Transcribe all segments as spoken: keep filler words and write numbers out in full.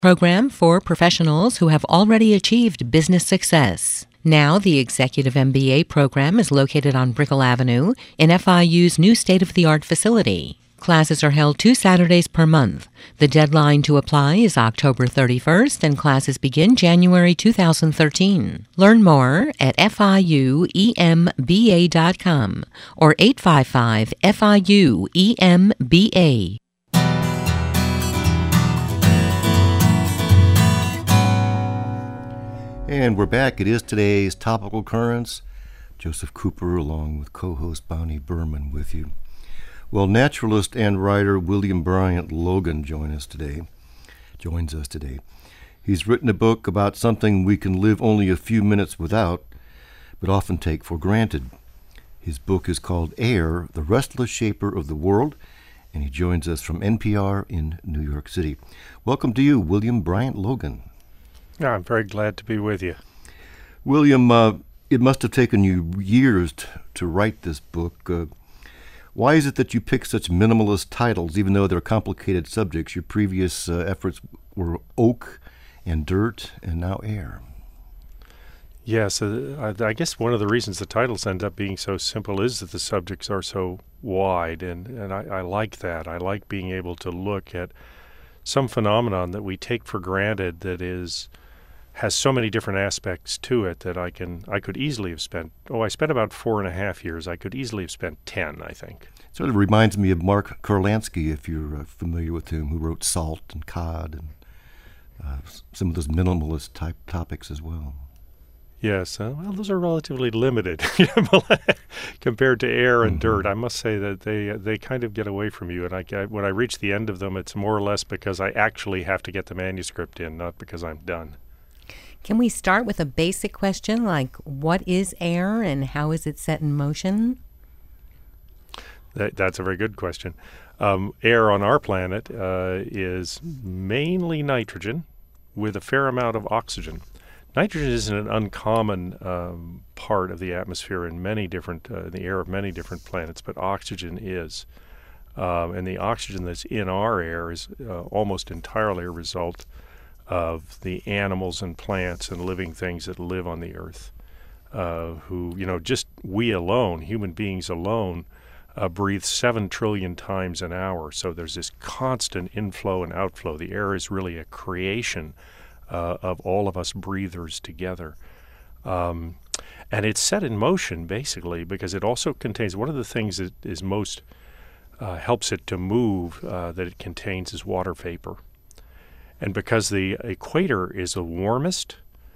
Program for professionals who have already achieved business success. Now, the Executive M B A program is located on Brickell Avenue in F I U's new state-of-the-art facility. Classes are held two Saturdays per month. The deadline to apply is October thirty-first, and classes begin January two thousand thirteen. Learn more at F I U E M B A dot com or eight five five F I U E M B A. And we're back. It is today's Topical Currents. Joseph Cooper along with co-host Bonnie Berman with you. Well, naturalist and writer William Bryant Logan join us today, joins us today. He's written a book about something we can live only a few minutes without, but often take for granted. His book is called Air, the Restless Shaper of the World, and he joins us from N P R in New York City. Welcome to you, William Bryant Logan. Yeah, I'm very glad to be with you. William, uh, it must have taken you years t- to write this book. Uh, why is it that you pick such minimalist titles, even though they're complicated subjects? Your previous uh, efforts were oak and dirt and now air. Yes, uh, I, I guess one of the reasons the titles end up being so simple is that the subjects are so wide, and, and I, I like that. I like being able to look at some phenomenon that we take for granted that is has so many different aspects to it that I can I could easily have spent oh I spent about four and a half years. I could easily have spent ten, I think. Sort of reminds me of Mark Kurlansky, if you're uh, familiar with him, who wrote Salt and Cod and uh, some of those minimalist type topics as well. Yes, uh, well, those are relatively limited compared to air and mm-hmm. dirt. I must say that they uh, they kind of get away from you, and I, I, when I reach the end of them, it's more or less because I actually have to get the manuscript in, not because I'm done. Can we start with a basic question like what is air and how is it set in motion? That, that's a very good question. Um, air on our planet uh, is mainly nitrogen with a fair amount of oxygen. Nitrogen isn't an uncommon um, part of the atmosphere in many different, uh, in the air of many different planets, but oxygen is. Um, and the oxygen that's in our air is uh, almost entirely a result of the animals and plants and living things that live on the earth, uh, who, you know, just we alone, human beings alone, uh, breathe seven trillion times an hour. So there's this constant inflow and outflow. The air is really a creation Uh, of all of us breathers together. Um, and it's set in motion, basically, because it also contains, one of the things that is most, uh, helps it to move, uh, that it contains is water vapor. And because the equator is the warmest,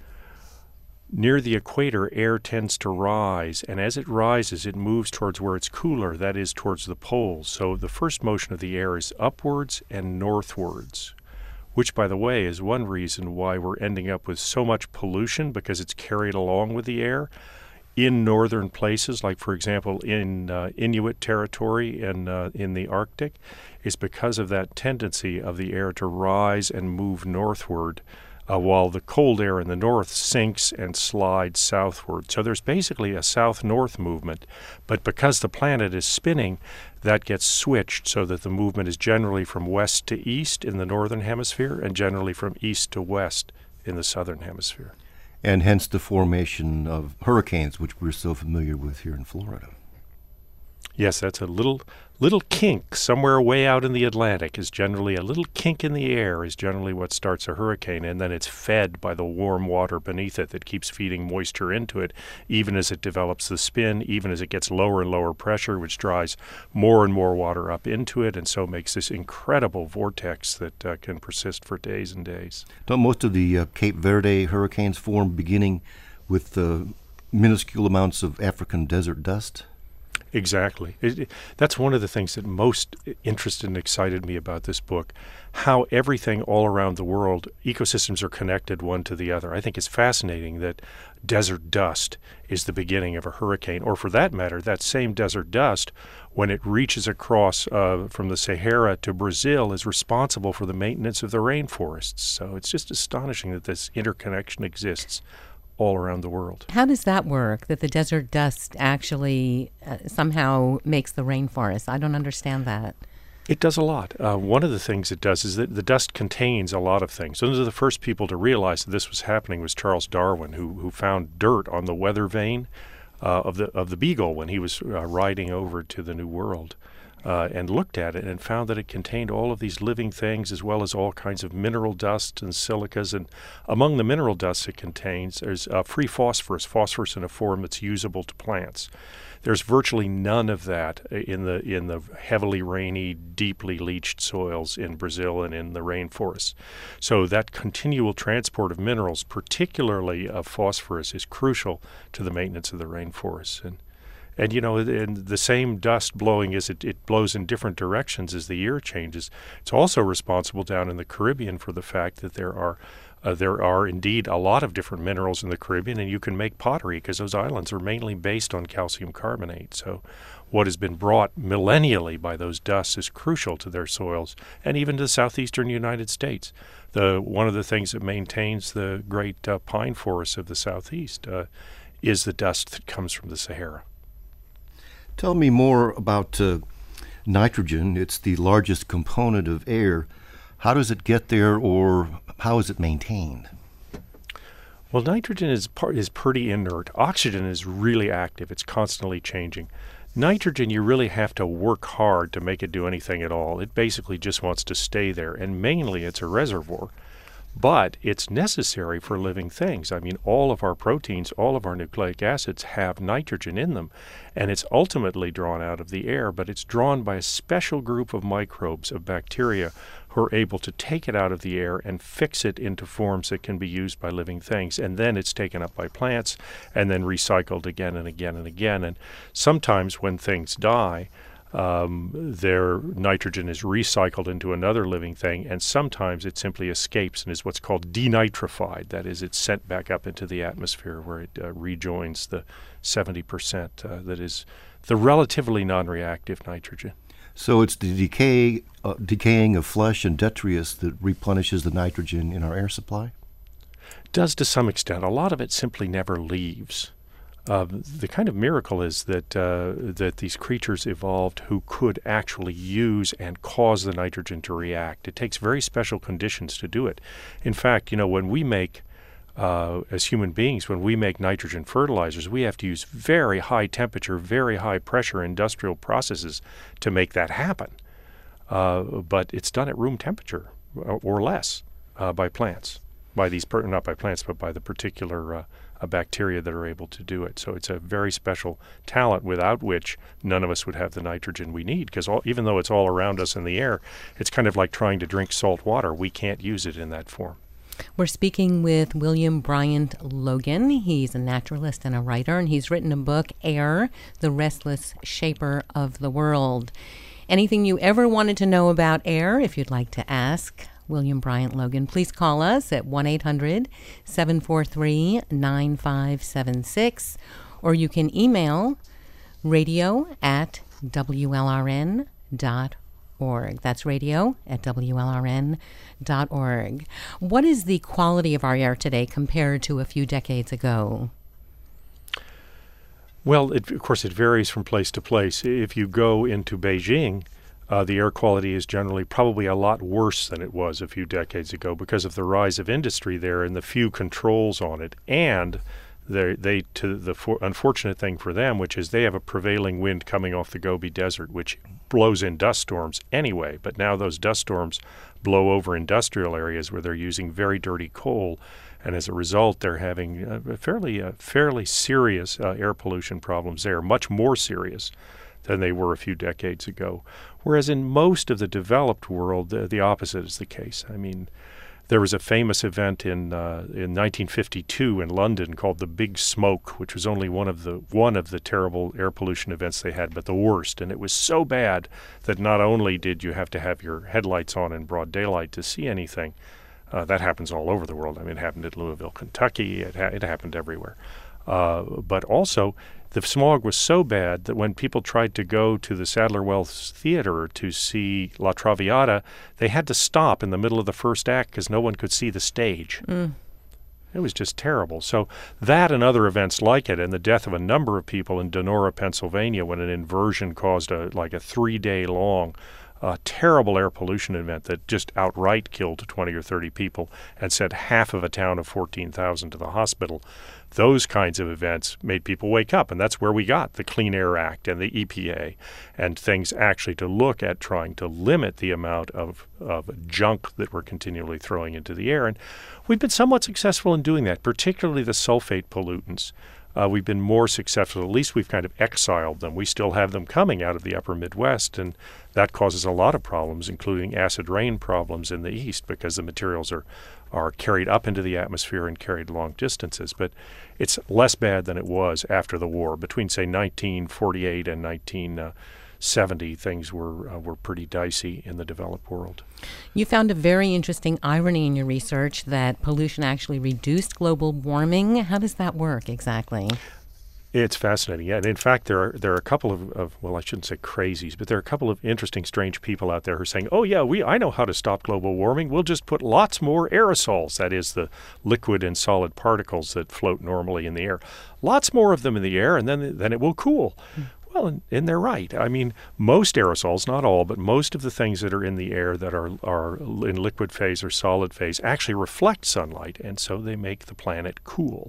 near the equator, air tends to rise, and as it rises, it moves towards where it's cooler, that is, towards the poles. So the first motion of the air is upwards and northwards, which, by the way, is one reason why we're ending up with so much pollution, because it's carried along with the air in northern places, like, for example, in uh, Inuit territory and uh, in the Arctic, is because of that tendency of the air to rise and move northward, uh, while the cold air in the north sinks and slides southward. So there's basically a south-north movement, but because the planet is spinning, that gets switched so that the movement is generally from west to east in the northern hemisphere and generally from east to west in the southern hemisphere. And hence the formation of hurricanes, which we're so familiar with here in Florida. Yes, that's a little little kink somewhere way out in the Atlantic is generally a little kink in the air is generally what starts a hurricane, and then it's fed by the warm water beneath it that keeps feeding moisture into it, even as it develops the spin, even as it gets lower and lower pressure, which draws more and more water up into it, and so makes this incredible vortex that uh, can persist for days and days. Don't most of the uh, Cape Verde hurricanes form beginning with uh, minuscule amounts of African desert dust? Exactly. It, it, that's one of the things that most interested and excited me about this book, how everything all around the world, ecosystems are connected one to the other. I think it's fascinating that desert dust is the beginning of a hurricane, or for that matter, that same desert dust, when it reaches across uh, from the Sahara to Brazil, is responsible for the maintenance of the rainforests. So it's just astonishing that this interconnection exists all around the world. How does that work, that the desert dust actually uh, somehow makes the rainforest? I don't understand that. It does a lot. Uh, one of the things it does is that the dust contains a lot of things. One of the first people to realize that this was happening was Charles Darwin, who who found dirt on the weather vane uh, of the of the Beagle when he was uh, riding over to the New World. Uh, and looked at it and found that it contained all of these living things as well as all kinds of mineral dust and silicas. And among the mineral dusts it contains, there's uh, free phosphorus, phosphorus in a form that's usable to plants. There's virtually none of that in the in the heavily rainy, deeply leached soils in Brazil and in the rainforests. So that continual transport of minerals, particularly of phosphorus, is crucial to the maintenance of the rainforests. And And, you know, and the same dust blowing as it, it blows in different directions as the year changes. It's also responsible down in the Caribbean for the fact that there are uh, there are indeed a lot of different minerals in the Caribbean, and you can make pottery because those islands are mainly based on calcium carbonate. So what has been brought millennially by those dusts is crucial to their soils and even to the southeastern United States. The one of the things that maintains the great uh, pine forests of the southeast uh, is the dust that comes from the Sahara. Tell me more about uh, nitrogen. It's the largest component of air. How does it get there, or how is it maintained? Well, nitrogen is part, is pretty inert. Oxygen is really active. It's constantly changing. Nitrogen, you really have to work hard to make it do anything at all. It basically just wants to stay there, and mainly it's a reservoir. But it's necessary for living things. I mean, all of our proteins, all of our nucleic acids have nitrogen in them, and it's ultimately drawn out of the air, but it's drawn by a special group of microbes, of bacteria, who are able to take it out of the air and fix it into forms that can be used by living things. And then it's taken up by plants and then recycled again and again and again. And sometimes when things die, Um, their nitrogen is recycled into another living thing, and sometimes it simply escapes and is what's called denitrified. That is, it's sent back up into the atmosphere where it uh, rejoins the seventy percent uh, that is the relatively non-reactive nitrogen. So it's the decay, uh, decaying of flesh and detritus that replenishes the nitrogen in our air supply? Does to some extent. A lot of it simply never leaves. Uh, the kind of miracle is that uh, that these creatures evolved who could actually use and cause the nitrogen to react. It takes very special conditions to do it. In fact, you know, when we make, uh, as human beings, when we make nitrogen fertilizers, we have to use very high temperature, very high pressure industrial processes to make that happen. Uh, but it's done at room temperature or less uh, by plants, by these per- not by plants, but by the particular uh, uh, bacteria that are able to do it. So it's a very special talent without which none of us would have the nitrogen we need, because even though it's all around us in the air, it's kind of like trying to drink salt water. We can't use it in that form. We're speaking with William Bryant Logan. He's a naturalist and a writer, and he's written a book, Air, the Restless Shaper of the World. Anything you ever wanted to know about air, if you'd like to ask William Bryant Logan, please call us at one eight hundred seven four three nine five seven six, or you can email radio at W L R N dot org. That's radio at W L R N dot org. What is the quality of our air today compared to a few decades ago? Well, it, of course, it varies from place to place. If you go into Beijing, uh, the air quality is generally probably a lot worse than it was a few decades ago because of the rise of industry there and the few controls on it. And they, they to the for, unfortunate thing for them, which is they have a prevailing wind coming off the Gobi Desert, which blows in dust storms anyway. But now those dust storms blow over industrial areas where they're using very dirty coal. And as a result, they're having uh, fairly uh, fairly serious uh, air pollution problems there, much more serious than they were a few decades ago. Whereas in most of the developed world, uh, the opposite is the case. I mean, there was a famous event in uh, in nineteen fifty-two in London called the Big Smoke, which was only one of the one of the terrible air pollution events they had, but the worst. And it was so bad that not only did you have to have your headlights on in broad daylight to see anything. Uh, that happens all over the world. I mean, it happened at Louisville, Kentucky. It, ha- it happened everywhere. Uh, but also, the smog was so bad that when people tried to go to the Sadler Wells Theater to see La Traviata, they had to stop in the middle of the first act because no one could see the stage. Mm. It was just terrible. So that and other events like it, and the death of a number of people in Donora, Pennsylvania, when an inversion caused a like a three-day long a terrible air pollution event that just outright killed twenty or thirty people and sent half of a town of fourteen thousand to the hospital. Those kinds of events made people wake up, and that's where we got the Clean Air Act and the E P A and things actually to look at trying to limit the amount of, of junk that we're continually throwing into the air. And we've been somewhat successful in doing that, particularly the sulfate pollutants. Uh, we've been more successful. At least we've kind of exiled them. We still have them coming out of the upper Midwest, and that causes a lot of problems, including acid rain problems in the east, because the materials are, are carried up into the atmosphere and carried long distances. But it's less bad than it was after the war. Between, say, nineteen forty-eight and nineteen seventy, things were uh, were pretty dicey in the developed world. You found a very interesting irony in your research that pollution actually reduced global warming. How does that work exactly? It's fascinating. Yeah, and in fact, there are there are a couple of, of well, I shouldn't say crazies, but there are a couple of interesting, strange people out there who are saying, "Oh yeah, we I know how to stop global warming. We'll just put lots more aerosols, that is, the liquid and solid particles that float normally in the air, lots more of them in the air, and then then it will cool." Mm. Well, and, and they're right. I mean, most aerosols, not all, but most of the things that are in the air that are are in liquid phase or solid phase actually reflect sunlight, and so they make the planet cool.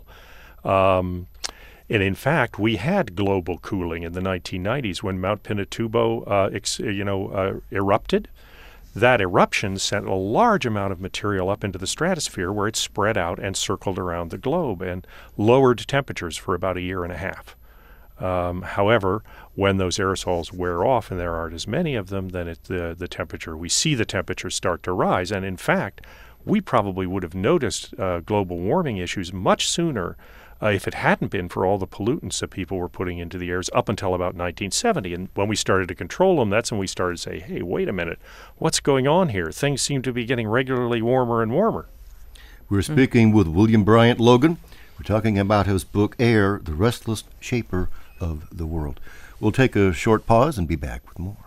Um, And in fact, we had global cooling in the nineteen nineties when Mount Pinatubo, uh, ex, you know, uh, erupted. That eruption sent a large amount of material up into the stratosphere, where it spread out and circled around the globe and lowered temperatures for about a year and a half. Um, however, when those aerosols wear off, and there aren't as many of them, then it, the the temperature we see the temperature start to rise. And in fact, we probably would have noticed uh, global warming issues much sooner. Uh, if it hadn't been for all the pollutants that people were putting into the airs up until about nineteen seventy. And when we started to control them, that's when we started to say, hey, wait a minute, what's going on here? Things seem to be getting regularly warmer and warmer. We're speaking with William Bryant Logan. We're talking about his book, Air, The Restless Shaper of the World. We'll take a short pause and be back with more.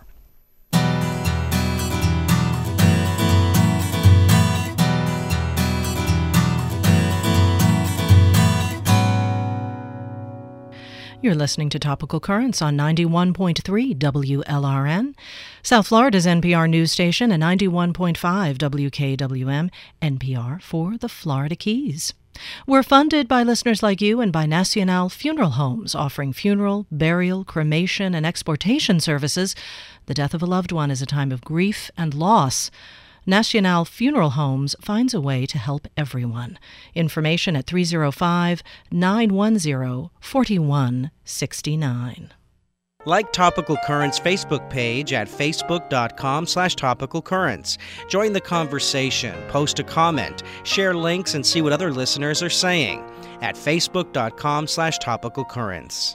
You're listening to Topical Currents on ninety-one point three W L R N, South Florida's N P R news station, and ninety-one point five W K W M N P R for the Florida Keys. We're funded by listeners like you and by Nacional Funeral Homes, offering funeral, burial, cremation, and exportation services. The death of a loved one is a time of grief and loss. Nacional Funeral Homes finds a way to help everyone. Information at three oh five, nine one zero, four one six nine. Like Topical Currents Facebook page at facebook.com slash Topical Currents. Join the conversation, post a comment, share links, and see what other listeners are saying at facebook.com slash Topical Currents.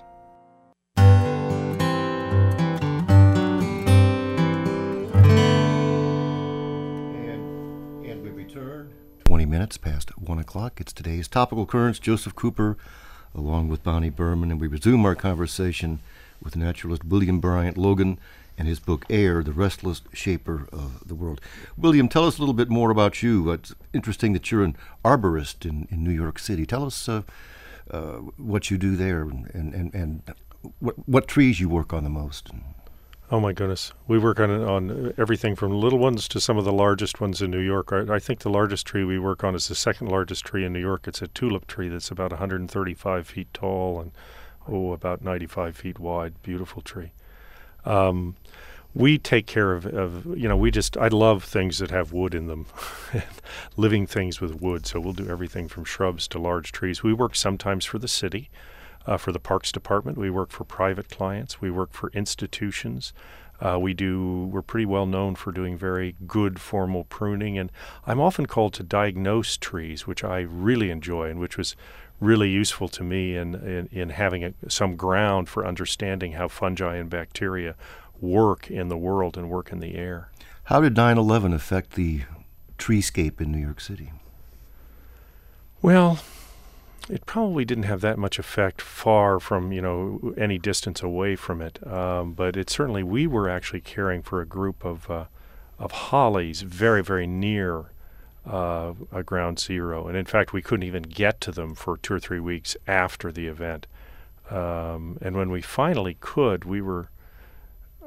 twenty minutes past one o'clock. It's today's Topical Currents. Joseph Cooper, along with Bonnie Berman, and we resume our conversation with naturalist William Bryant Logan and his book, Air, The Restless Shaper of the World. William, tell us a little bit more about you. It's interesting that you're an arborist in, in New York City. Tell us uh, uh, what you do there and, and, and what, what trees you work on the most. Oh my goodness. We work on on everything from little ones to some of the largest ones in New York. I, I think the largest tree we work on is the second largest tree in New York. It's a tulip tree that's about one hundred thirty-five feet tall and, oh, about ninety-five feet wide. Beautiful tree. Um, we take care of, of, you know, we just, I love things that have wood in them, living things with wood. So we'll do everything from shrubs to large trees. We work sometimes for the city. Uh, for the Parks Department, we work for private clients. We work for institutions. Uh, we do. We're pretty well known for doing very good formal pruning, and I'm often called to diagnose trees, which I really enjoy, and which was really useful to me in in, in having a, some ground for understanding how fungi and bacteria work in the world and work in the air. How did nine eleven affect the treescape in New York City? Well, it probably didn't have that much effect far from, you know, any distance away from it. Um, but it certainly, we were actually caring for a group of uh, of hollies very, very near uh, a ground zero. And in fact, we couldn't even get to them for two or three weeks after the event. Um, and when we finally could, we were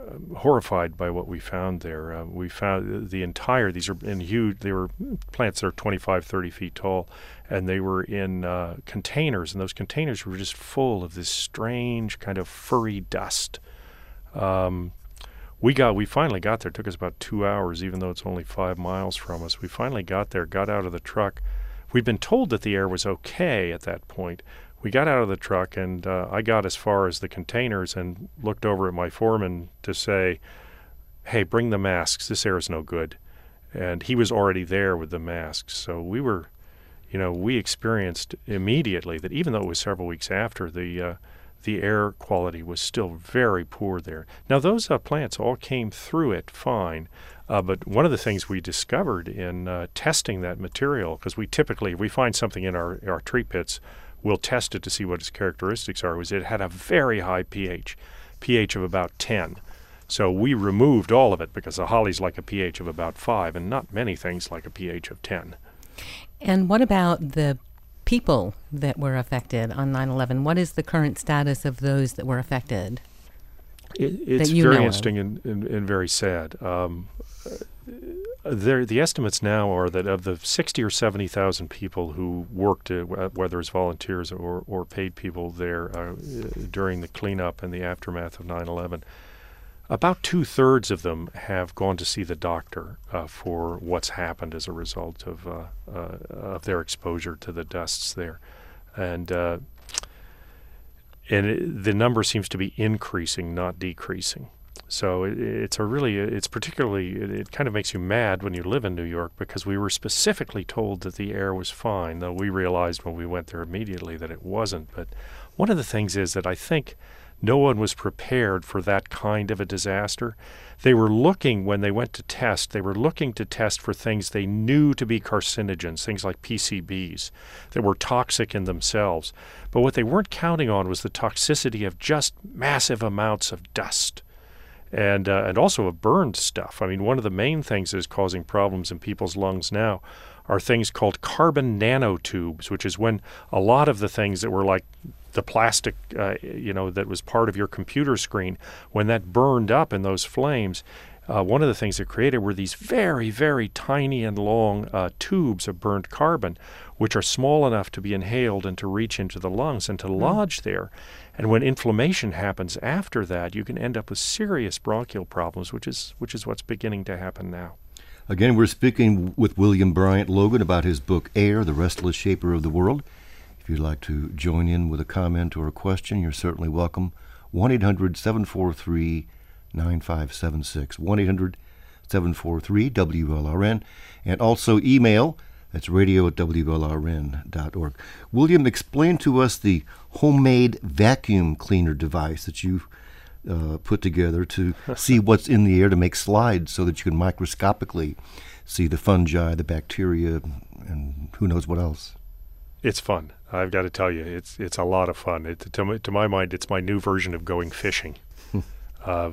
horrified by what we found there. Uh, we found the entire, these are in huge, they were plants that are twenty-five, thirty feet tall, and they were in uh, containers, and those containers were just full of this strange kind of furry dust. Um, we got, we finally got there. It took us about two hours, even though it's only five miles from us. We finally got there, got out of the truck. We'd been told that the air was okay at that point. We got out of the truck, and uh, I got as far as the containers and looked over at my foreman to say, hey, bring the masks. This air is no good. And he was already there with the masks. So we were, you know, we experienced immediately that even though it was several weeks after, the uh, the air quality was still very poor there. Now, those uh, plants all came through it fine. Uh, but one of the things we discovered in uh, testing that material, because we typically, if we find something in our, our tree pits, we'll test it to see what its characteristics are, was it had a very high pH, pH of about ten. So we removed all of it because the holly's like a pH of about five, and not many things like a pH of ten. And what about the people that were affected on nine eleven? What is the current status of those that were affected? It, it's very interesting and, and, and very sad. Um, there, the estimates now are that of the sixty or seventy thousand people who worked, uh, whether as volunteers or, or paid people there uh, during the cleanup and the aftermath of nine eleven, about two-thirds of them have gone to see the doctor uh, for what's happened as a result of uh, uh, of their exposure to the dusts there, and uh, and it, the number seems to be increasing, not decreasing. So it, it's a really, it's particularly, it, it kind of makes you mad when you live in New York, because we were specifically told that the air was fine, though we realized when we went there immediately that it wasn't. But one of the things is that I think no one was prepared for that kind of a disaster. They were looking, when they went to test, they were looking to test for things they knew to be carcinogens, things like P C Bs that were toxic in themselves. But what they weren't counting on was the toxicity of just massive amounts of dust. And uh, and also of burned stuff. I mean, one of the main things that is causing problems in people's lungs now are things called carbon nanotubes, which is when a lot of the things that were like the plastic, uh, you know, that was part of your computer screen, when that burned up in those flames, uh, one of the things it created were these very, very tiny and long uh, tubes of burnt carbon, which are small enough to be inhaled and to reach into the lungs and to mm. lodge there. And when inflammation happens after that, you can end up with serious bronchial problems, which is which is what's beginning to happen now. Again, we're speaking with William Bryant Logan about his book, Air, The Restless Shaper of the World. If you'd like to join in with a comment or a question, you're certainly welcome. one eight hundred seven four three nine five seven six, one eight hundred seven four three W L R N, and also email. That's radio at W L R N dot org. William, explain to us the homemade vacuum cleaner device that you've uh, put together to see what's in the air, to make slides so that you can microscopically see the fungi, the bacteria, and who knows what else. It's fun. I've got to tell you, it's it's a lot of fun. It, to, my, to my mind, it's my new version of going fishing. uh,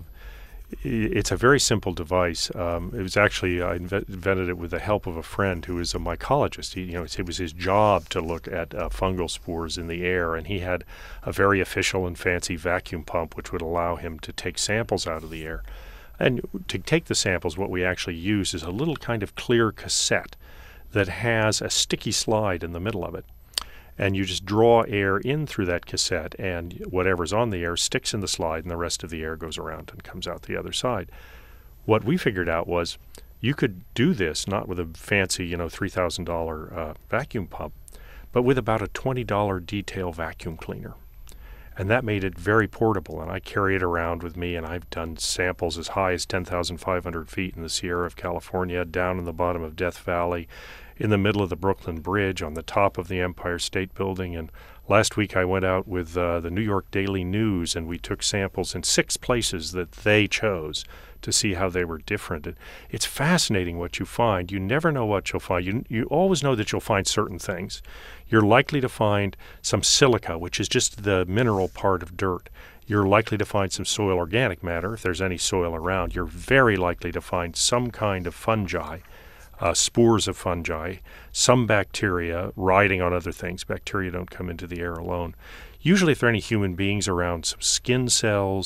It's a very simple device. Um, it was actually, I inve- invented it with the help of a friend who is a mycologist. He, you know, it was his job to look at uh, fungal spores in the air, and he had a very official and fancy vacuum pump which would allow him to take samples out of the air. And to take the samples, what we actually use is a little kind of clear cassette that has a sticky slide in the middle of it. And you just draw air in through that cassette, and whatever's on the air sticks in the slide, and the rest of the air goes around and comes out the other side. What we figured out was you could do this not with a fancy, you know, three thousand dollars uh, vacuum pump, but with about a twenty dollars detail vacuum cleaner. And that made it very portable, and I carry it around with me, and I've done samples as high as ten thousand five hundred feet in the Sierra of California, down in the bottom of Death Valley, in the middle of the Brooklyn Bridge, on the top of the Empire State Building. And last week I went out with uh, the New York Daily News, and we took samples in six places that they chose to see how they were different. It, it's fascinating what you find. You never know what you'll find. You, you always know that you'll find certain things. You're likely to find some silica, which is just the mineral part of dirt. You're likely to find some soil organic matter, if there's any soil around. You're very likely to find some kind of fungi, Uh, spores of fungi, some bacteria riding on other things. Bacteria don't come into the air alone. Usually if there are any human beings around, some skin cells,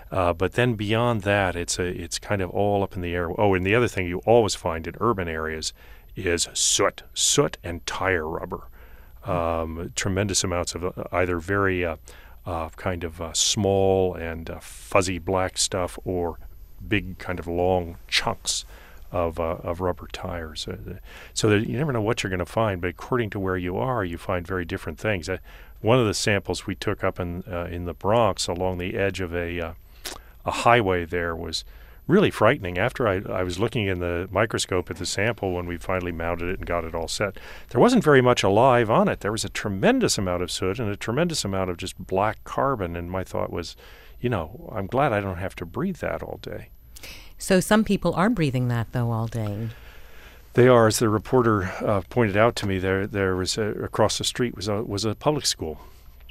Uh, but then beyond that, it's a it's kind of all up in the air. Oh, and the other thing you always find in urban areas is soot, soot and tire rubber. Um, tremendous amounts of uh, either very uh, uh, kind of uh, small and uh, fuzzy black stuff, or big kind of long chunks of uh, of rubber tires. Uh, so that you never know what you're going to find, but according to where you are, you find very different things. Uh, one of the samples we took up in uh, in the Bronx along the edge of a uh, a highway there was really frightening. After I, I was looking in the microscope at the sample when we finally mounted it and got it all set, there wasn't very much alive on it. There was a tremendous amount of soot and a tremendous amount of just black carbon, and my thought was, you know, I'm glad I don't have to breathe that all day. So some people are breathing that, though, all day. They are, as the reporter uh, pointed out to me. There, there was a, across the street was a was a public school.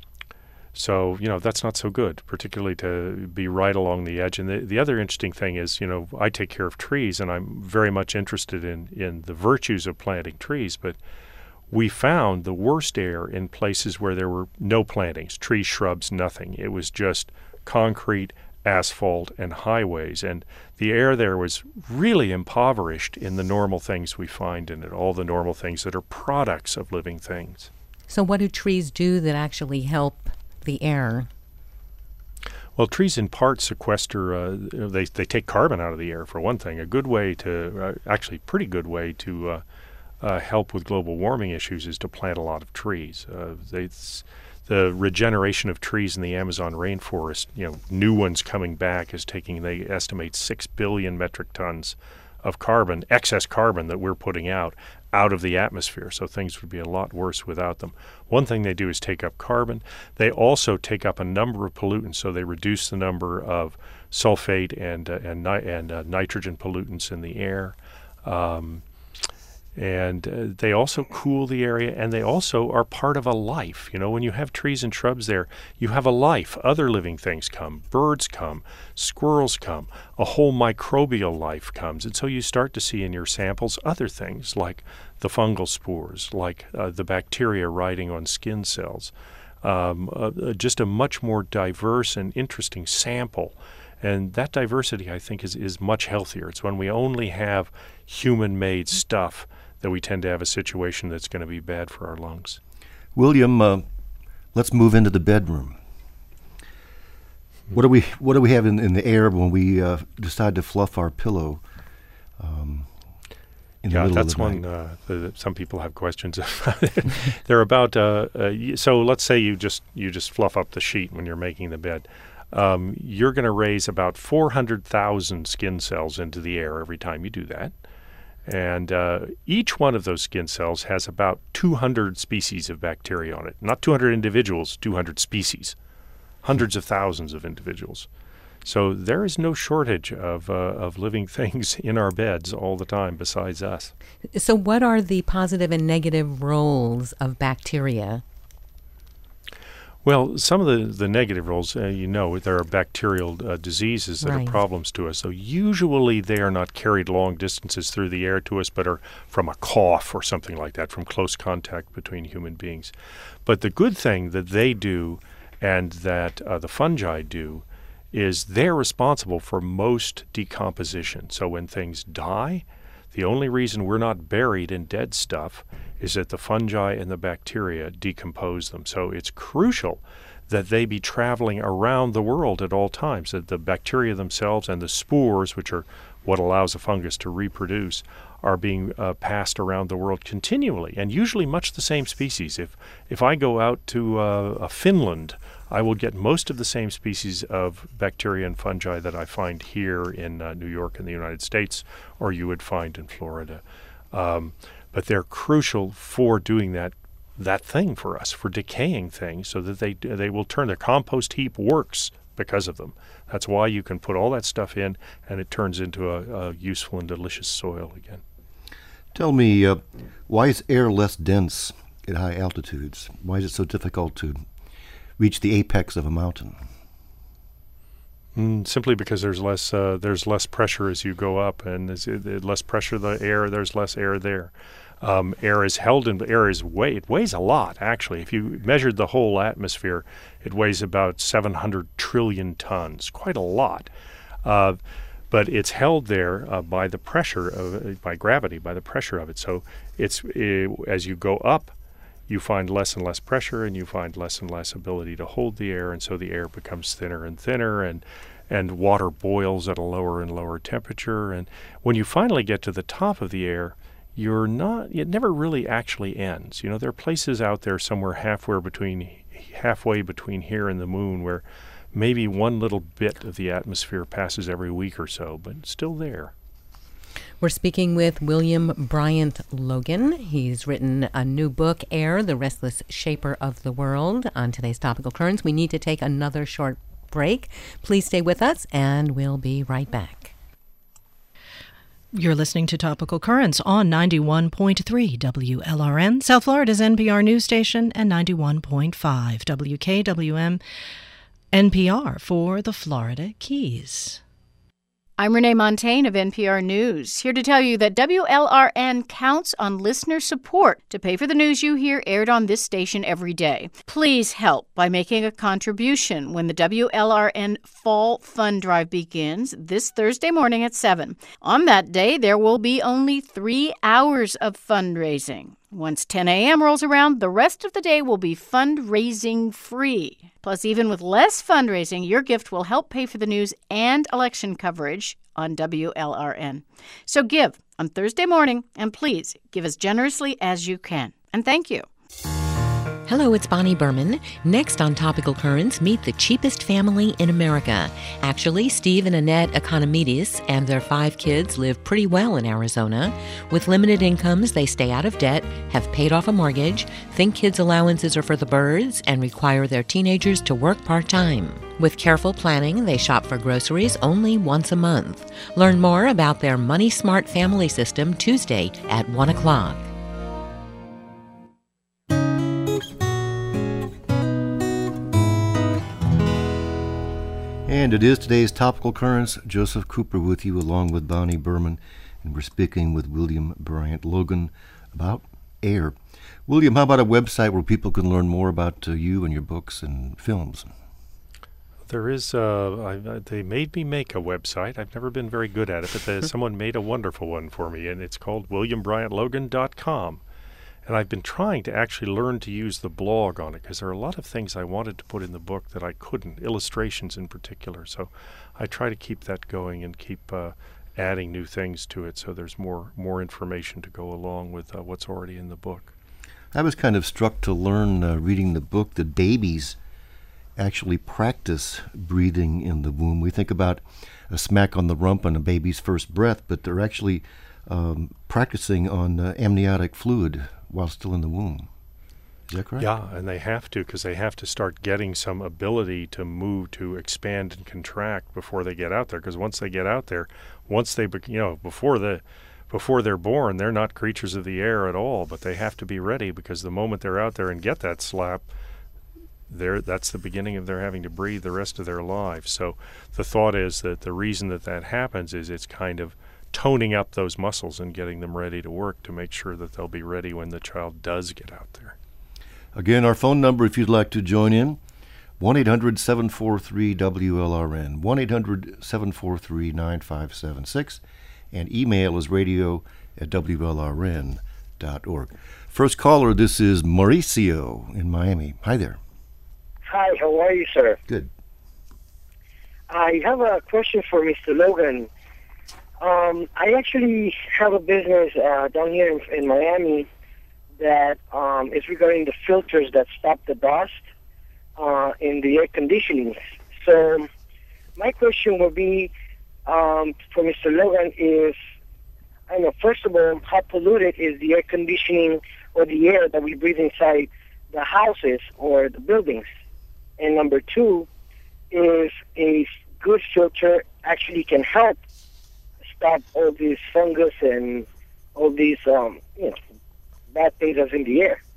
So, you know, that's not so good, particularly to be right along the edge. And the, the other interesting thing is, you know, I take care of trees, and I'm very much interested in, in the virtues of planting trees. But we found the worst air in places where there were no plantings, trees, shrubs, nothing. It was just concrete, asphalt, and highways. And the air there was really impoverished in the normal things we find in it, all the normal things that are products of living things. So what do trees do that actually help the air? Well, trees in part sequester, uh, they they take carbon out of the air, for one thing. A good way to, uh, actually pretty good way to uh, uh, help with global warming issues is to plant a lot of trees. Uh, they, the regeneration of trees in the Amazon rainforest, you know, new ones coming back is taking, they estimate, six billion metric tons of carbon, excess carbon that we're putting out, out of the atmosphere. So things would be a lot worse without them. One thing they do is take up carbon. They also take up a number of pollutants, so they reduce the number of sulfate and uh, and, ni- and uh, nitrogen pollutants in the air. Um, and uh, they also cool the area, and they also are part of a life. You know, when you have trees and shrubs there, you have a life. Other living things come. Birds come. Squirrels come. A whole microbial life comes. And so you start to see in your samples other things like the fungal spores, like uh, the bacteria riding on skin cells. Um, uh, just a much more diverse and interesting sample. And that diversity, I think, is, is much healthier. It's when we only have human-made stuff that we tend to have a situation that's going to be bad for our lungs. William, uh, let's move into the bedroom. What do we what do we have in, in the air when we uh, decide to fluff our pillow um, in yeah, the middle that's of the one. night? Uh, the, some people have questions about it. They're about. Uh, uh, so let's say you just you just fluff up the sheet when you're making the bed. Um, you're going to raise about four hundred thousand skin cells into the air every time you do that. And uh, each one of those skin cells has about two hundred species of bacteria on it. Not two hundred individuals, two hundred species. Hundreds of thousands of individuals. So there is no shortage of uh, of living things in our beds all the time besides us. So what are the positive and negative roles of bacteria? Well, some of the, the negative roles, uh, you know, there are bacterial uh, diseases that Right. are problems to us. So usually they are not carried long distances through the air to us, but are from a cough or something like that, from close contact between human beings. But the good thing that they do and that uh, the fungi do is they're responsible for most decomposition. So when things die, the only reason we're not buried in dead stuff is that the fungi and the bacteria decompose them. So it's crucial that they be traveling around the world at all times, that the bacteria themselves and the spores, which are what allows a fungus to reproduce, are being uh, passed around the world continually, and usually much the same species. If if I go out to uh, Finland, I will get most of the same species of bacteria and fungi that I find here in uh, New York in the United States, or you would find in Florida. Um, but they're crucial for doing that that thing for us, for decaying things, so that they they will turn. Their compost heap works because of them. That's why you can put all that stuff in, and it turns into a, a useful and delicious soil again. Tell me, uh, why is air less dense at high altitudes? Why is it so difficult to reach the apex of a mountain? Mm, simply because there's less uh, there's less pressure as you go up, and as it, it, less pressure the air, there's less air there. Um, air is held in air is weigh it weighs a lot actually. If you measured the whole atmosphere, it weighs about seven hundred trillion tons, quite a lot. Uh, but it's held there uh, by the pressure of uh, by gravity, by the pressure of it. So it's uh, as you go up, you find less and less pressure, and you find less and less ability to hold the air, and so the air becomes thinner and thinner, and and water boils at a lower and lower temperature. And when you finally get to the top of the air, you're not, it never really actually ends. You know, there are places out there somewhere halfway between, halfway between here and the moon where maybe one little bit of the atmosphere passes every week or so, but it's still there. We're speaking with William Bryant Logan. He's written a new book, Air, The Restless Shaper of the World, on today's Topical Currents. We need to take another short break. Please stay with us, and we'll be right back. You're listening to Topical Currents on ninety-one point three W L R N, South Florida's N P R news station, and ninety-one point five W K W M N P R for the Florida Keys. I'm Renee Montaigne of N P R News, here to tell you that W L R N counts on listener support to pay for the news you hear aired on this station every day. Please help by making a contribution when the W L R N Fall Fund Drive begins this Thursday morning at seven. On that day, there will be only three hours of fundraising. Once ten a.m. rolls around, the rest of the day will be fundraising free. Plus, even with less fundraising, your gift will help pay for the news and election coverage on W L R N. So give on Thursday morning, and please give as generously as you can. And thank you. Hello, it's Bonnie Berman. Next on Topical Currents, meet the cheapest family in America. Actually, Steve and Annette Economides and their five kids live pretty well in Arizona. With limited incomes, they stay out of debt, have paid off a mortgage, think kids' allowances are for the birds, and require their teenagers to work part-time. With careful planning, they shop for groceries only once a month. Learn more about their Money Smart family system Tuesday at one o'clock. And it is today's Topical Currents. Joseph Cooper with you, along with Bonnie Berman, and we're speaking with William Bryant Logan about air. William, how about a website where people can learn more about uh, you and your books and films? There is, uh, I, they made me make a website. I've never been very good at it, but the, someone made a wonderful one for me, and it's called william bryant logan dot com. And I've been trying to actually learn to use the blog on it because there are a lot of things I wanted to put in the book that I couldn't, illustrations in particular. So I try to keep that going and keep uh, adding new things to it so there's more more information to go along with uh, what's already in the book. I was kind of struck to learn, uh, reading the book, that babies actually practice breathing in the womb. We think about a smack on the rump and a baby's first breath, but they're actually um, practicing on uh, amniotic fluid while still in the womb. Is that correct? Yeah, and they have to because they have to start getting some ability to move, to expand and contract before they get out there. Because once they get out there, once they, you know, before the, before they're born, they're not creatures of the air at all. But they have to be ready because the moment they're out there and get that slap, there, that's the beginning of their having to breathe the rest of their lives. So the thought is that the reason that that happens is it's kind of toning up those muscles and getting them ready to work to make sure that they'll be ready when the child does get out there. Again, our phone number, if you'd like to join in, one eight hundred seven four three W L R N, one eight hundred seven four three nine five seven six, and email is radio at W L R N dot org. First caller, this is Mauricio in Miami. Hi there. Hi, how are you, sir? Good. I have a question for Mister Logan. Um, I actually have a business uh, down here in, in Miami that um, is regarding the filters that stop the dust uh, in the air conditioning. So my question would be um, for Mister Logan is, I know, first of all, how polluted is the air conditioning or the air that we breathe inside the houses or the buildings? And number two, is a good filter actually can help stop all these fungus and all these um, you know, bad things that's in the air?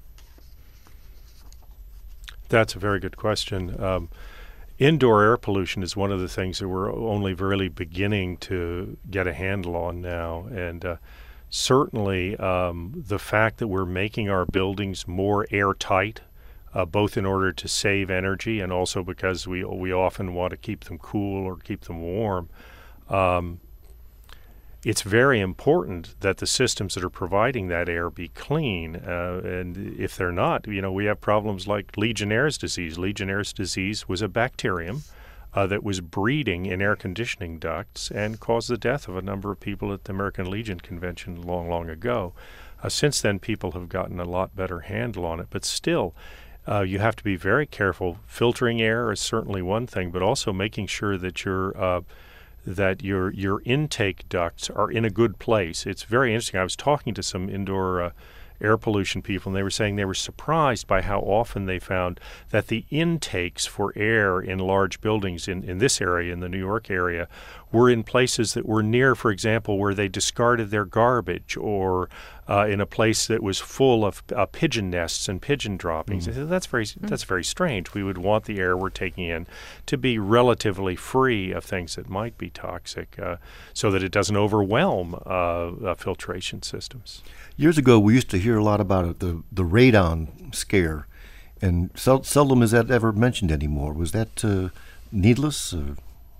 That's a very good question. Um, indoor air pollution is one of the things that we're only really beginning to get a handle on now. And uh, certainly um, the fact that we're making our buildings more airtight, uh, both in order to save energy and also because we we often want to keep them cool or keep them warm. Um, it's very important that the systems that are providing that air be clean. Uh, and if they're not, you know, we have problems like Legionnaire's disease. Legionnaire's disease was a bacterium uh, that was breeding in air conditioning ducts and caused the death of a number of people at the American Legion Convention long, long ago. Uh, since then, people have gotten a lot better handle on it. But still, uh, you have to be very careful. Filtering air is certainly one thing, but also making sure that you're uh, that your your intake ducts are in a good place. It's very interesting. I was talking to some indoor uh, air pollution people, and they were saying they were surprised by how often they found that the intakes for air in large buildings in, in this area, in the New York area, were in places that were near, for example, where they discarded their garbage, or uh, in a place that was full of uh, pigeon nests and pigeon droppings. Mm. I said, that's very mm. that's very strange. We would want the air we're taking in to be relatively free of things that might be toxic, uh, so that it doesn't overwhelm uh, uh, filtration systems. Years ago, we used to hear a lot about it, the the radon scare, and sel- seldom is that ever mentioned anymore. Was that uh, needless? Uh?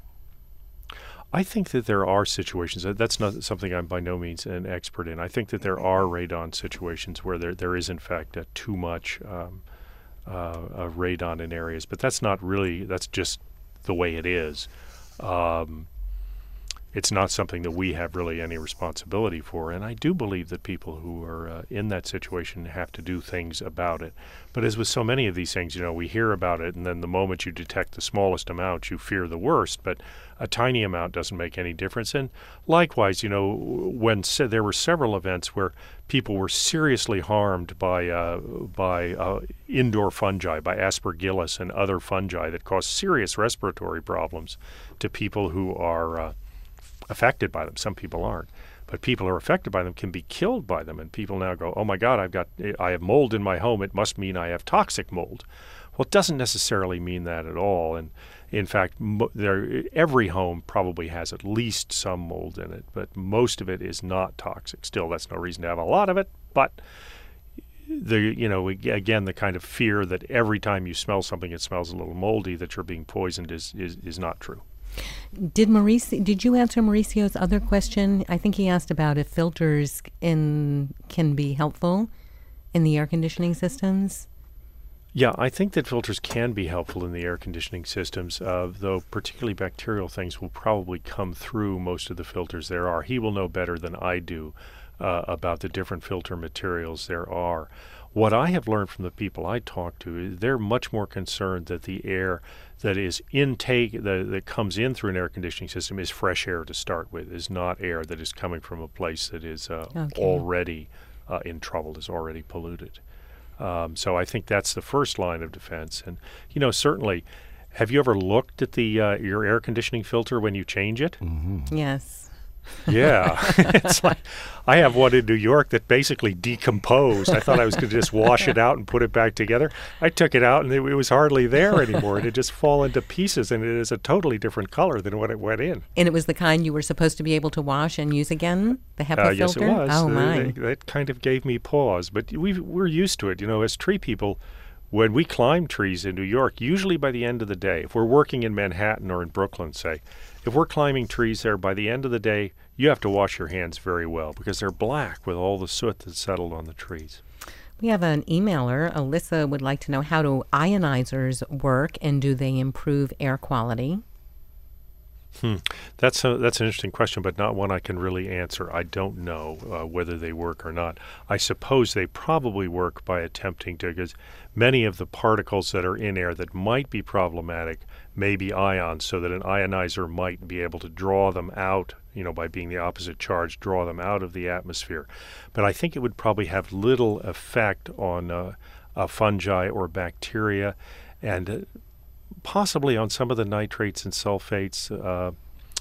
I think that there are situations, that's not something I'm by no means an expert in. I think that there are radon situations where there, there is, in fact, uh, too much um, uh, uh, radon in areas, but that's not really, that's just the way it is. Um, it's not something that we have really any responsibility for, and I do believe that people who are uh, in that situation have to do things about it. But as with so many of these things, you know, we hear about it, and then the moment you detect the smallest amount, you fear the worst, but a tiny amount doesn't make any difference. And likewise, you know, when se- there were several events where people were seriously harmed by uh, by uh, indoor fungi, by aspergillus and other fungi that cause serious respiratory problems to people who are uh, affected by them. Some people aren't, but people who are affected by them can be killed by them. And people now go, "Oh my God, I've got, I have mold in my home. It must mean I have toxic mold." Well, it doesn't necessarily mean that at all. And in fact, mo- there, every home probably has at least some mold in it, but most of it is not toxic. Still, that's no reason to have a lot of it. But the, you know, again, the kind of fear that every time you smell something, it smells a little moldy, that you're being poisoned is is, is not true. Did Mauricio, did you answer Mauricio's other question? I think he asked about if filters in can be helpful in the air conditioning systems. Yeah, I think that filters can be helpful in the air conditioning systems, uh, though particularly bacterial things will probably come through most of the filters there are. He will know better than I do uh, about the different filter materials there are. What I have learned from the people I talk to is they're much more concerned that the air that is intake, that, that comes in through an air conditioning system is fresh air to start with, is not air that is coming from a place that is uh, okay. already uh, in trouble, is already polluted. Um, so I think that's the first line of defense. And, you know, certainly, have you ever looked at the uh, your air conditioning filter when you change it? Mm-hmm. Yes. Yeah. It's like, I have one in New York that basically decomposed. I thought I was going to just wash it out and put it back together. I took it out and it, it was hardly there anymore. It had just fallen to pieces, and it is a totally different color than what it went in. And it was the kind you were supposed to be able to wash and use again? The HEPA uh, filter? Yes, it was. Oh, uh, my. They, that kind of gave me pause. But we've, we're used to it. You know, as tree people, when we climb trees in New York, usually by the end of the day, if we're working in Manhattan or in Brooklyn, say, if we're climbing trees there, by the end of the day, you have to wash your hands very well because they're black with all the soot that's settled on the trees. We have an emailer. Alyssa would like to know, how do ionizers work and do they improve air quality? Hmm. That's a, that's an interesting question, but not one I can really answer. I don't know uh, whether they work or not. I suppose they probably work by attempting to, because many of the particles that are in air that might be problematic may be ions, so that an ionizer might be able to draw them out, you know, by being the opposite charge, draw them out of the atmosphere. But I think it would probably have little effect on uh, a fungi or bacteria, and uh, possibly on some of the nitrates and sulfates. Uh,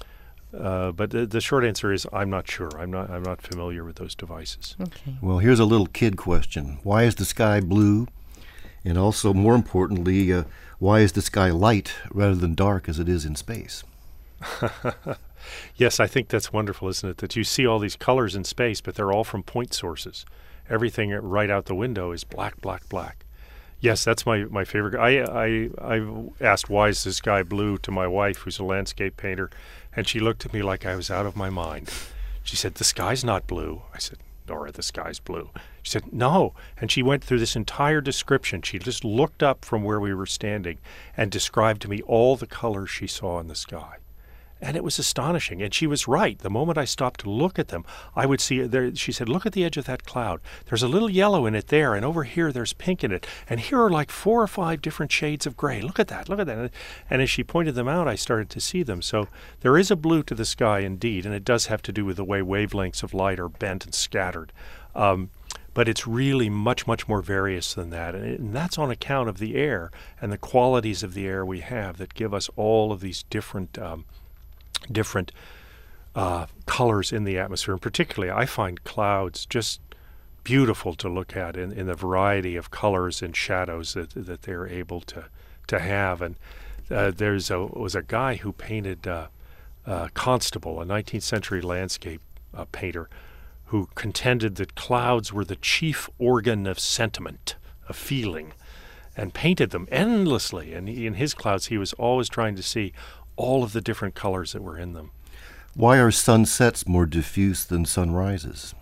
uh, but the, the short answer is I'm not sure. I'm not. I'm not familiar with those devices. Okay. Well, here's a little kid question: why is the sky blue? And also, more importantly, uh, why is the sky light rather than dark as it is in space? Yes, I think that's wonderful, isn't it? That you see all these colors in space, but they're all from point sources. Everything right out the window is black, black, black. Yes, that's my, my favorite. I, I, I asked, why is the sky blue, to my wife, who's a landscape painter, and she looked at me like I was out of my mind. She said, the sky's not blue. I said, Nora, the sky's blue. She said, no. And she went through this entire description. She just looked up from where we were standing and described to me all the colors she saw in the sky. And it was astonishing. And she was right. The moment I stopped to look at them, I would see there. She said, look at the edge of that cloud. There's a little yellow in it there, and over here there's pink in it. And here are like four or five different shades of gray. Look at that. Look at that. And as she pointed them out, I started to see them. So there is a blue to the sky indeed, and it does have to do with the way wavelengths of light are bent and scattered. Um, but it's really much, much more various than that. And, it, and that's on account of the air and the qualities of the air we have that give us all of these different um, different uh, colors in the atmosphere. And particularly, I find clouds just beautiful to look at in, in the variety of colors and shadows that that they're able to to have. And uh, there's a was a guy who painted uh, uh, Constable, a nineteenth century landscape uh, painter, who contended that clouds were the chief organ of sentiment, of feeling, and painted them endlessly. And he, in his clouds, he was always trying to see all of the different colors that were in them. Why are sunsets more diffuse than sunrises?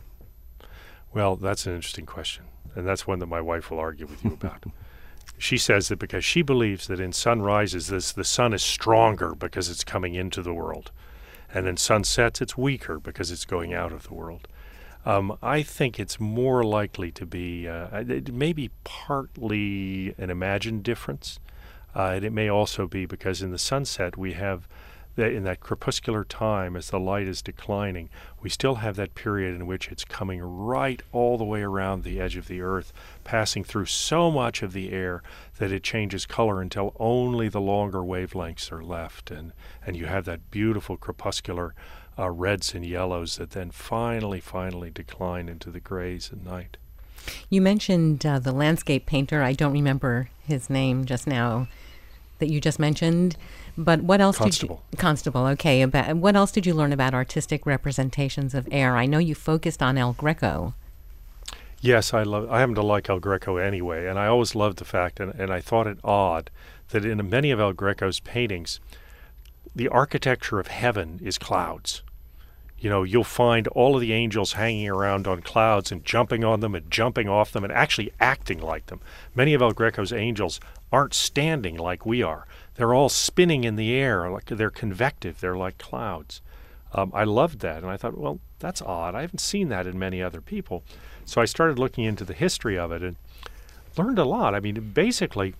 Well, that's an interesting question, and that's one that my wife will argue with you about. She says that because she believes that in sunrises, this, the sun is stronger because it's coming into the world, and in sunsets, it's weaker because it's going out of the world. Um, I think it's more likely to be, uh, it may be partly an imagined difference. Uh, and it may also be because in the sunset we have, the, in that crepuscular time as the light is declining, we still have that period in which it's coming right all the way around the edge of the earth, passing through so much of the air that it changes color until only the longer wavelengths are left. And, and you have that beautiful crepuscular uh, reds and yellows that then finally, finally decline into the grays at night. You mentioned uh, the landscape painter. I don't remember his name just now that you just mentioned, but what else Constable. did you... Constable, okay. About, what else did you learn about artistic representations of air? I know you focused on El Greco. Yes, I love. I happen to like El Greco anyway, and I always loved the fact, and, and I thought it odd, that in many of El Greco's paintings, the architecture of heaven is clouds. You know, you'll find all of the angels hanging around on clouds and jumping on them and jumping off them and actually acting like them. Many of El Greco's angels aren't standing like we are. They're all spinning in the air, like they're convective. They're like clouds. Um, I loved that, and I thought, well, that's odd. I haven't seen that in many other people. So I started looking into the history of it and learned a lot. I mean, basically,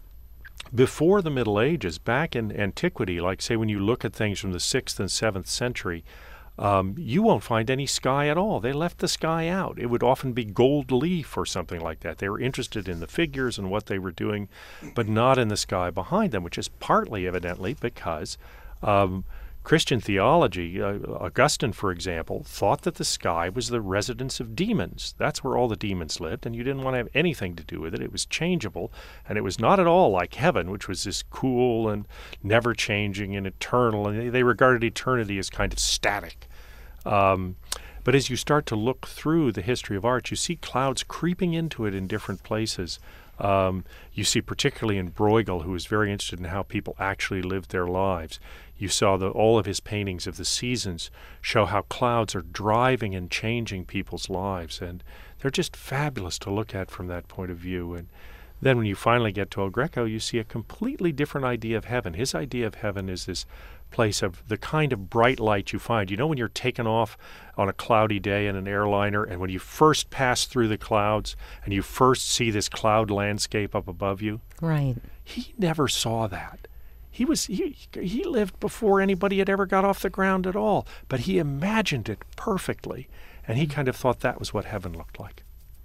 before the Middle Ages, back in antiquity, like say when you look at things from the sixth and seventh century, Um, you won't find any sky at all. They left the sky out. It would often be gold leaf or something like that. They were interested in the figures and what they were doing, but not in the sky behind them, which is partly evidently because um, Christian theology, uh, Augustine, for example, thought that the sky was the residence of demons. That's where all the demons lived, and you didn't want to have anything to do with it. It was changeable, and it was not at all like heaven, which was this cool and never-changing and eternal, and they, they regarded eternity as kind of static. Um, but as you start to look through the history of art, you see clouds creeping into it in different places. Um, you see particularly in Bruegel, who was very interested in how people actually lived their lives. You saw that all of his paintings of the seasons show how clouds are driving and changing people's lives, and they're just fabulous to look at from that point of view. And then when you finally get to El Greco, you see a completely different idea of heaven. His idea of heaven is this place of the kind of bright light you find. You know when you're taken off on a cloudy day in an airliner, and when you first pass through the clouds and you first see this cloud landscape up above you? Right. He never saw that. He was he he lived before anybody had ever got off the ground at all, but he imagined it perfectly, and he kind of thought that was what heaven looked like.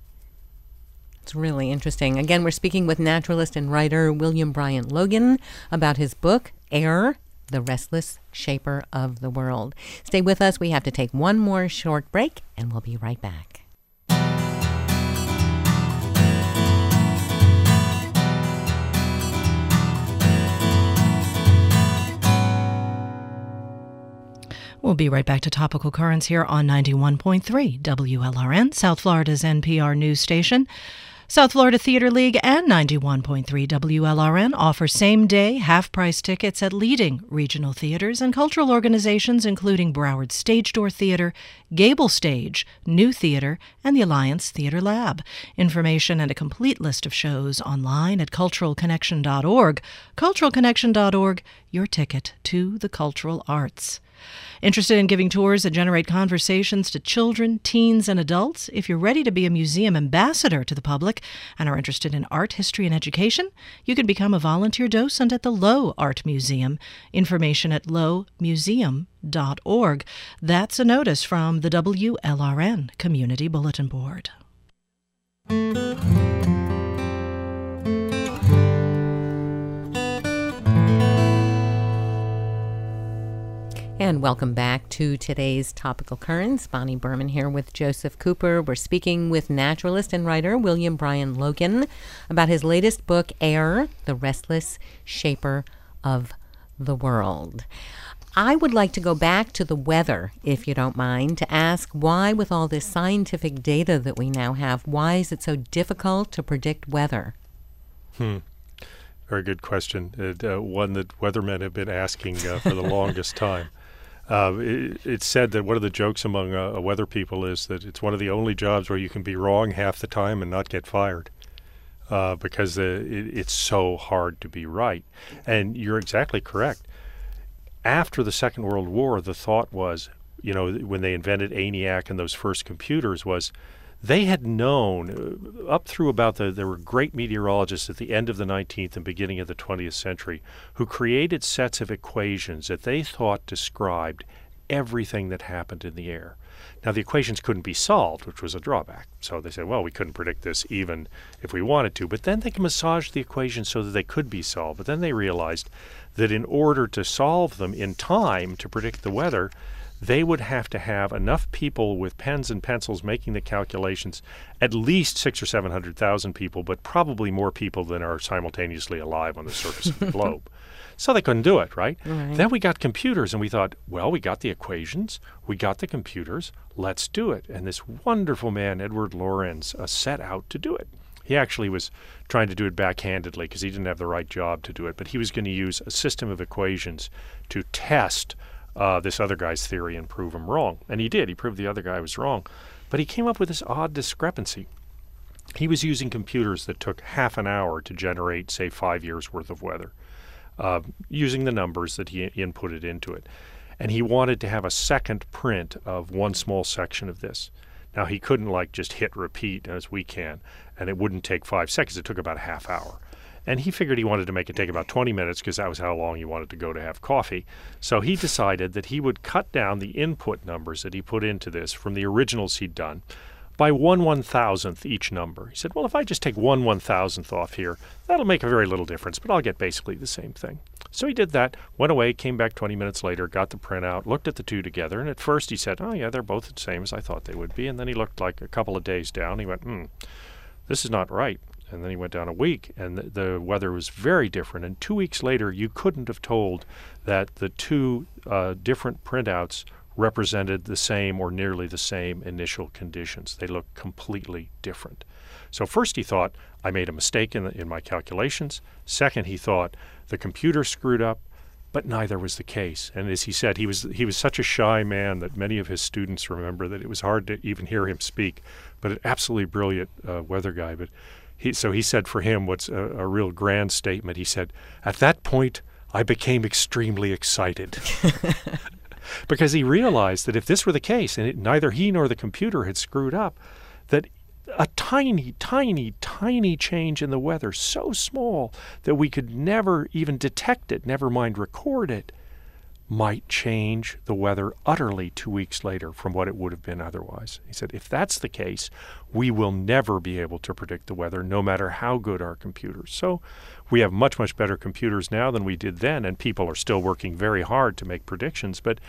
It's really interesting. Again, we're speaking with naturalist and writer William Bryant Logan about his book, Air, The Restless Shaper of the World. Stay with us. We have to take one more short break, and we'll be right back. We'll be right back to Topical Currents here on ninety-one point three W L R N, South Florida's N P R news station. South Florida Theater League and ninety-one point three W L R N offer same-day, half-price tickets at leading regional theaters and cultural organizations including Broward Stage Door Theater, Gable Stage, New Theater, and the Alliance Theater Lab. Information and a complete list of shows online at cultural connection dot org. cultural connection dot org, your ticket to the cultural arts. Interested in giving tours that generate conversations to children, teens, and adults? If you're ready to be a museum ambassador to the public and are interested in art, history, and education, you can become a volunteer docent at the Low Art Museum. Information at low museum dot org. That's a notice from the W L R N Community Bulletin Board. And welcome back to today's Topical Currents. Bonnie Berman here with Joseph Cooper. We're speaking with naturalist and writer William Bryan Logan about his latest book, Air, The Restless Shaper of the World. I would like to go back to the weather, if you don't mind, to ask why, with all this scientific data that we now have, why is it so difficult to predict weather? Hmm. Very good question. It, uh, one that weathermen have been asking uh, for the longest time. Uh, it, it's said that one of the jokes among uh, weather people is that it's one of the only jobs where you can be wrong half the time and not get fired uh, because uh, it, it's so hard to be right. And you're exactly correct. After the Second World War, the thought was, you know, when they invented ENIAC and those first computers was they had known uh, up through about the, there were great meteorologists at the end of the nineteenth and beginning of the twentieth century who created sets of equations that they thought described everything that happened in the air. Now, the equations couldn't be solved, which was a drawback. So they said, well, we couldn't predict this even if we wanted to. But then they massaged the equations so that they could be solved. But then they realized that in order to solve them in time to predict the weather, they would have to have enough people with pens and pencils making the calculations, at least six or seven hundred thousand people, but probably more people than are simultaneously alive on the surface of the globe. So they couldn't do it, right? right? Then we got computers, and we thought, well, we got the equations, we got the computers, let's do it. And this wonderful man, Edward Lorenz, uh, set out to do it. He actually was trying to do it backhandedly because he didn't have the right job to do it, but he was going to use a system of equations to test Uh, this other guy's theory and prove him wrong. And he did. He proved the other guy was wrong. But he came up with this odd discrepancy. He was using computers that took half an hour to generate, say, five years' worth of weather, uh, using the numbers that he inputted into it. And he wanted to have a second print of one small section of this. Now, he couldn't, like, just hit repeat as we can, and it wouldn't take five seconds. It took about a half hour. And he figured he wanted to make it take about twenty minutes because that was how long he wanted to go to have coffee. So he decided that he would cut down the input numbers that he put into this from the originals he'd done by one one-thousandth each number. He said, well, if I just take one one-thousandth off here, that'll make a very little difference, but I'll get basically the same thing. So he did that, went away, came back twenty minutes later, got the printout, looked at the two together, and at first he said, oh, yeah, they're both the same as I thought they would be. And then he looked like a couple of days down. He went, hmm, this is not right. And then he went down a week, and the, the weather was very different. And two weeks later, you couldn't have told that the two uh, different printouts represented the same or nearly the same initial conditions. They looked completely different. So first he thought, I made a mistake in, the, in my calculations. Second, he thought the computer screwed up, but neither was the case. And as he said, he was he was such a shy man that many of his students remember that it was hard to even hear him speak, but an absolutely brilliant uh, weather guy. But He, so he said for him what's a, a real grand statement. He said, at that point, I became extremely excited. Because he realized that if this were the case, and it, neither he nor the computer had screwed up, that a tiny, tiny, tiny change in the weather, so small that we could never even detect it, never mind record it, might change the weather utterly two weeks later from what it would have been otherwise. He said, if that's the case, we will never be able to predict the weather, no matter how good our computers. So we have much, much better computers now than we did then, and people are still working very hard to make predictions. But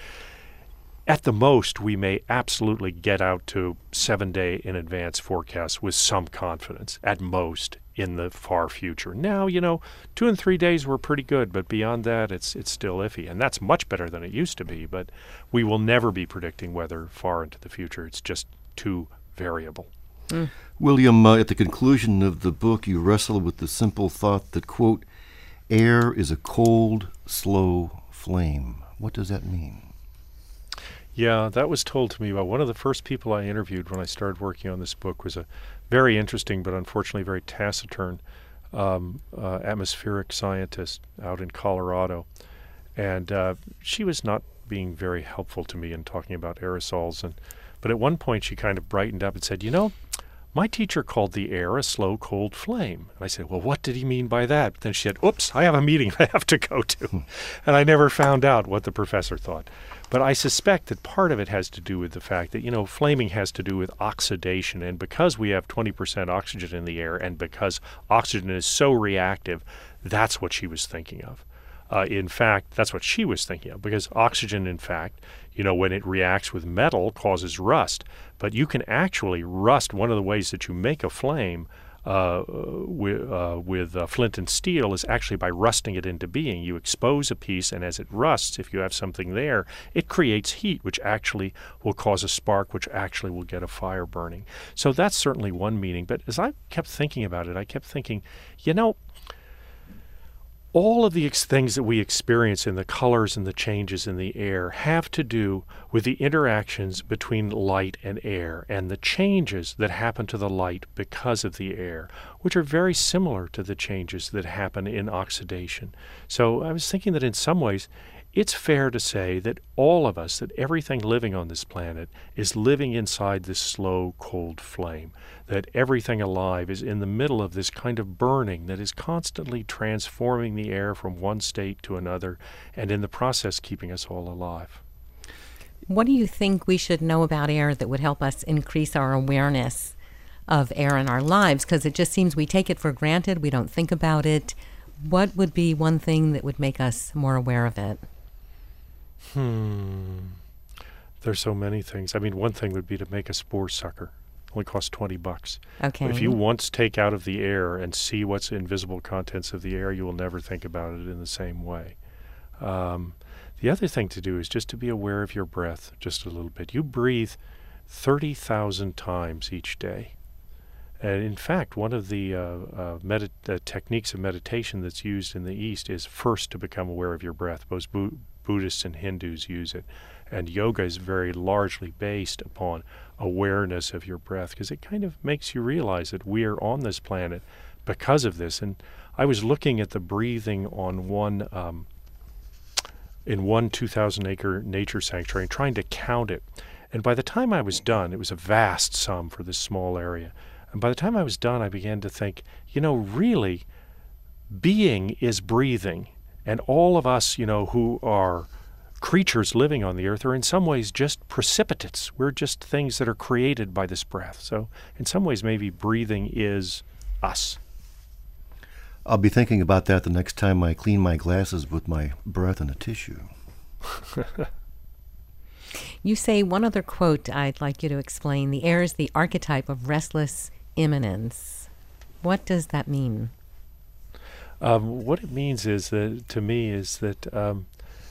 at the most, we may absolutely get out to seven-day in advance forecasts with some confidence, at most. in the far future. Now, you know, two and three days were pretty good, but beyond that, it's it's still iffy. And that's much better than it used to be, but we will never be predicting weather far into the future. It's just too variable. Mm. William, uh, at the conclusion of the book, you wrestle with the simple thought that, quote, air is a cold, slow flame. What does that mean? Yeah, that was told to me by one of the first people I interviewed when I started working on this book. Was a very interesting but unfortunately very taciturn um, uh, atmospheric scientist out in Colorado. And uh, she was not being very helpful to me in talking about aerosols. And But at one point she kind of brightened up and said, you know, my teacher called the air a slow, cold flame. And I said, well, what did he mean by that? But then she said, oops, I have a meeting I have to go to. And I never found out what the professor thought. But I suspect that part of it has to do with the fact that, you know, flaming has to do with oxidation. And because we have twenty percent oxygen in the air, and because oxygen is so reactive, that's what she was thinking of. Uh, in fact, that's what she was thinking of, because oxygen, in fact, you know, when it reacts with metal, causes rust. But you can actually rust. One of the ways that you make a flame uh, with, uh, with uh, flint and steel is actually by rusting it into being. You expose a piece, and as it rusts, if you have something there, it creates heat, which actually will cause a spark, which actually will get a fire burning. So that's certainly one meaning. But as I kept thinking about it, I kept thinking, you know, all of the ex- things that we experience in the colors and the changes in the air have to do with the interactions between light and air and the changes that happen to the light because of the air, which are very similar to the changes that happen in oxidation. So I was thinking that in some ways, it's fair to say that all of us, that everything living on this planet is living inside this slow, cold flame, that everything alive is in the middle of this kind of burning that is constantly transforming the air from one state to another, and in the process keeping us all alive. What do you think we should know about air that would help us increase our awareness of air in our lives? Because it just seems we take it for granted, we don't think about it. What would be one thing that would make us more aware of it? Hmm. There's so many things. I mean, one thing would be to make a spore sucker. It only costs twenty bucks. Okay. But if you once take out of the air and see what's invisible contents of the air, you will never think about it in the same way. Um, the other thing to do is just to be aware of your breath just a little bit. You breathe thirty thousand times each day. And in fact, one of the uh, uh, medit- uh, techniques of meditation that's used in the East is first to become aware of your breath. Both Bu- Buddhists and Hindus use it. And yoga is very largely based upon awareness of your breath, because it kind of makes you realize that we are on this planet because of this. And I was looking at the breathing on one, um, in one two thousand acre nature sanctuary and trying to count it. And by the time I was done, it was a vast sum for this small area. And by the time I was done, I began to think, you know, really, being is breathing. And all of us, you know, who are creatures living on the earth are in some ways just precipitates. We're just things that are created by this breath. So in some ways, maybe breathing is us. I'll be thinking about that the next time I clean my glasses with my breath in a tissue. You say one other quote I'd like you to explain. The air is the archetype of restless imminence. What does that mean? Um, what it means is that, to me, is that um,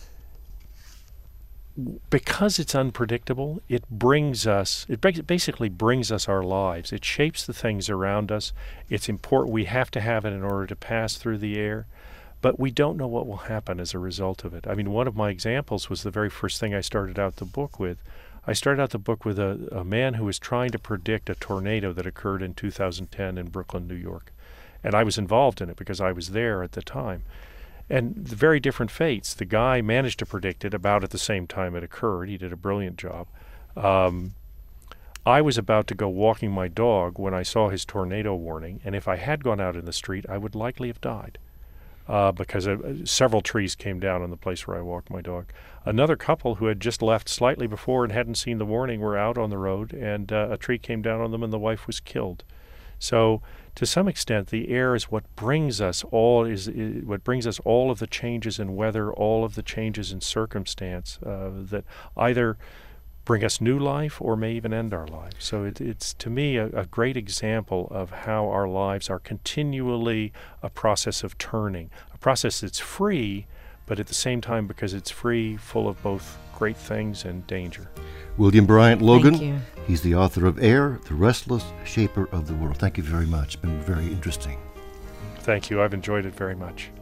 because it's unpredictable, it brings us, it basically brings us our lives. It shapes the things around us. It's important. We have to have it in order to pass through the air, but we don't know what will happen as a result of it. I mean, one of my examples was the very first thing I started out the book with. I started out the book with a, a man who was trying to predict a tornado that occurred in two thousand ten in Brooklyn, New York. And I was involved in it because I was there at the time. And the very different fates. The guy managed to predict it about at the same time it occurred. He did a brilliant job. Um, I was about to go walking my dog when I saw his tornado warning, and if I had gone out in the street, I would likely have died uh, because uh, several trees came down on the place where I walked my dog. Another couple who had just left slightly before and hadn't seen the warning were out on the road, and uh, a tree came down on them, and the wife was killed. So, to some extent, the air is what brings us all is, is what brings us all of the changes in weather, all of the changes in circumstance uh, that either bring us new life or may even end our lives. So it, it's, to me, a, a great example of how our lives are continually a process of turning, a process that's free, but at the same time, because it's free, full of both great things and danger. William Bryant Logan. Thank you. He's the author of Air, The Restless Shaper of the World. Thank you very much. It's been very interesting. Thank you. I've enjoyed it very much.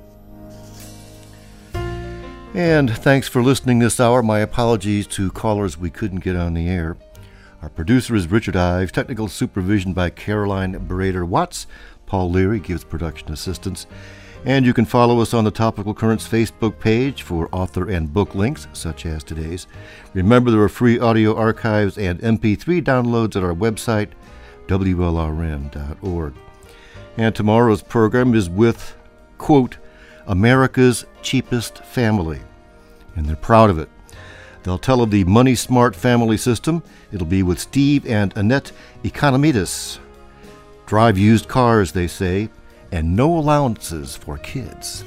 And thanks for listening this hour. My apologies to callers we couldn't get on the air. Our producer is Richard Ives, technical supervision by Caroline Brader Watts. Paul Leary gives production assistance. And you can follow us on the Topical Currents Facebook page for author and book links, such as today's. Remember, there are free audio archives and M P three downloads at our website, W L R N dot org. And tomorrow's program is with, quote, America's Cheapest Family. And they're proud of it. They'll tell of the Money Smart family system. It'll be with Steve and Annette Economides. Drive used cars, they say, and no allowances for kids.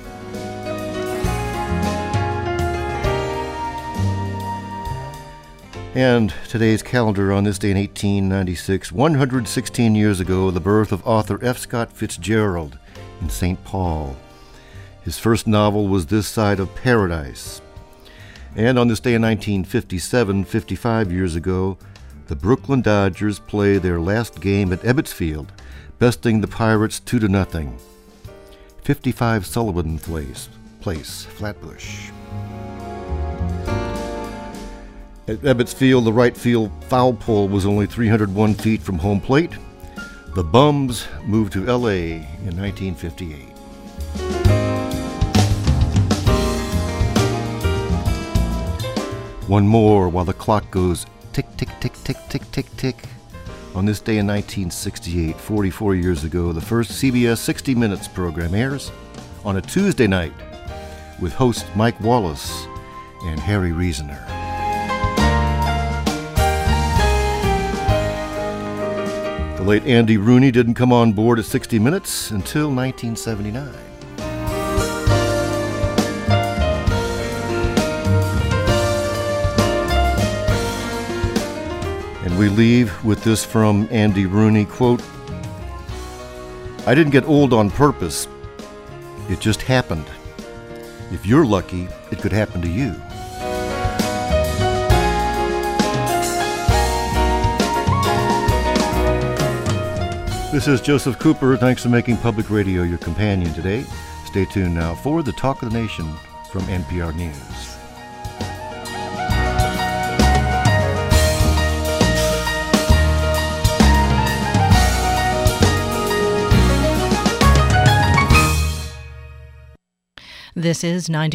And today's calendar on this day in eighteen ninety-six, one hundred sixteen years ago, the birth of author F. Scott Fitzgerald in Saint Paul. His first novel was This Side of Paradise. And on this day in nineteen fifty-seven, fifty-five years ago, the Brooklyn Dodgers play their last game at Ebbets Field, besting the Pirates two to nothing. fifty-five Sullivan Place, Place, Flatbush. At Ebbets Field, the right field foul pole was only three hundred one feet from home plate. The Bums moved to L A in nineteen fifty-eight. One more while the clock goes tick, tick, tick, tick, tick, tick, tick. On this day in nineteen sixty-eight, forty-four years ago, the first C B S sixty minutes program airs on a Tuesday night with host Mike Wallace and Harry Reasoner. The late Andy Rooney didn't come on board at sixty minutes until nineteen seventy-nine. And we leave with this from Andy Rooney, quote, I didn't get old on purpose. It just happened. If you're lucky, it could happen to you. This is Joseph Cooper. Thanks for making public radio your companion today. Stay tuned now for the Talk of the Nation from N P R News. This is ninety.